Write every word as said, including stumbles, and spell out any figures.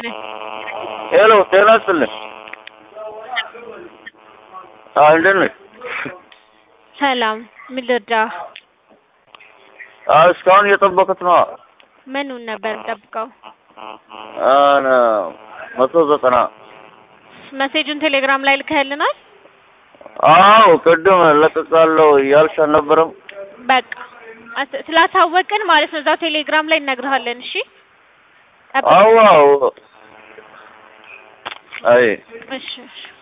ሄሎ ጤና ይስጥልኝ። አዎ እንደት ነሽ? ሰላም ምን ልርዳህ? አዎ እስካሁን እየጠበኩት ነው። ምኑን ነበር የምጠብቀው? አነ መቶ ዘጠና መሴጁን ቴሌግራም ላይ ልከህልናል? አዎ ቅድም ለቅቄያለሁ እያልሽ አልነበረም? በቃ ስላሳወቅን ማለት ነው እዛው ቴሌግራም ላይ እነግርሃለን። እሺ አዎ አዎ አይ እሺ እሺ